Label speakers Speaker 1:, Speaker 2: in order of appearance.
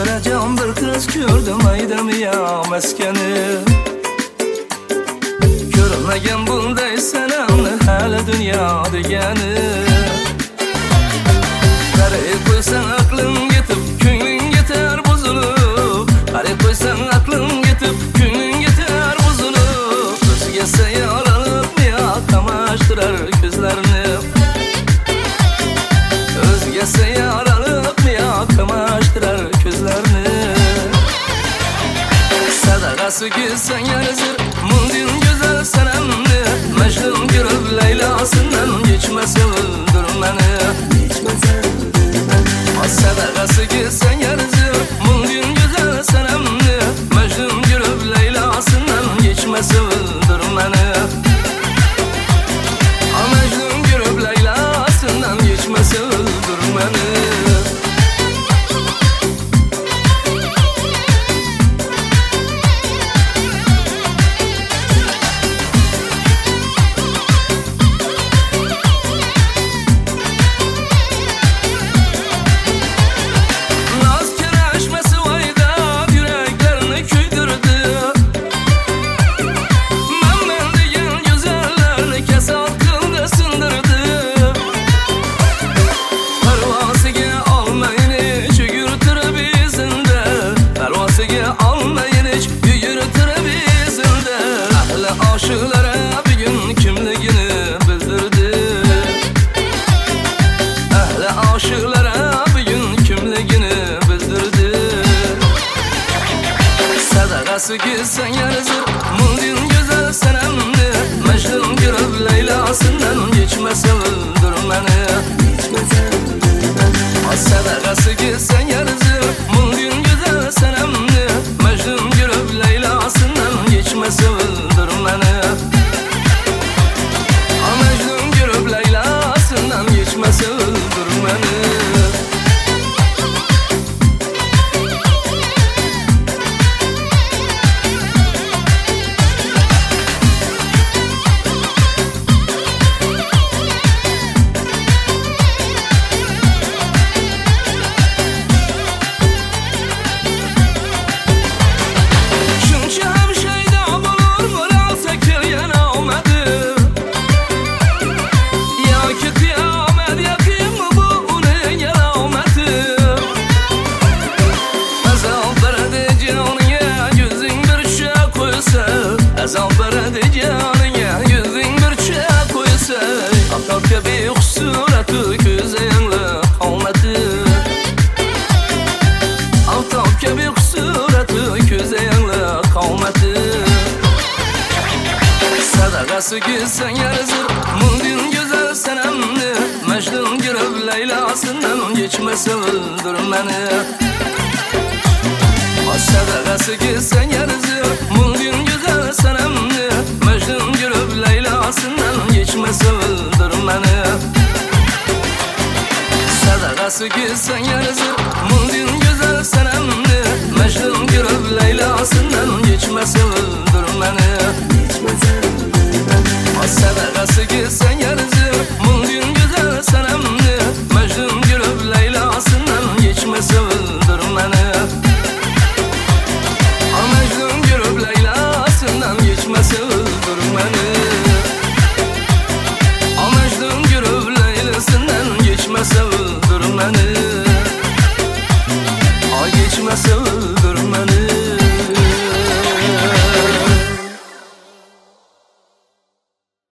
Speaker 1: Seveceğim bir kız gördüm aydım ya meskeni. Görmegen bunday senamni hali dünya degani. Qarayib qo'ysang aqlim yetib, ko'ngling yetar buzilib. Qarayib qo'ysang aqlim yetib, ko'ngling yetar buzilib. O'ziga sayyoralanib niyo qamashtirar ko'zlarini. O'ziga sayyoralanib niyo qamashtirar ko'zlarini. Sadaqasi gizsan yarizir mundin go'zal sanamni. Majnun ko'rib Laylosindan yechmasa o'ldirmani. Sadaqasi gizsan yarizir mundin go'zal sanamni. Majnun ko'rib Laylosindan yechmasa o'ldirmani. Majnun ko'rib Laylosindan yechmasa o'ldirmani. Aşıklara bir gün kimligini bildirdi. Ahli aşıklara bir gün kimligini bildirdi. Sadaqasi gizsan yarizir mundin go'zal sanamni. Majnun ko'rib Laylosindan yechmasa o'ldirmani. Sadaqasi gizsan yarizir mundin go'zal sanamni. Majnun ko'rib Laylosindan yechmasa o'ldirmani. Majnun ko'rib Laylosindan yechmasa o'ldirmani. Azal beradi joniga yuzing bir chap qo'ysa. Aftobga behusurati ko'zi yangli qomati. Aftobga behusurati ko'zi yangli qomati. Sadaqasi gizsan yarizir mundin go'zal sanamni. Majnun ko'rib Laylosindan yechmasa o'ldirmani. Sadaqasi gizsan yarizir mundin go'zal sanamni. Majnun ko'rib Laylosindan yechmasa o'ldirmani. Sadaqasi gizsan yarizir mundin go'zal sanamni. Majnun ko'rib Laylosindan yechmasa o'ldirmani. Sadaqasi gizsan yarizir mundin go'zal sanamni. Majnun ko'rib Laylosindan yechmasa o'ldirmani. Majnun ko'rib Laylosindan yechmasa o'ldirmani. Majnun ko'rib Laylosindan yechmasa o'ldirmani. Yechmasa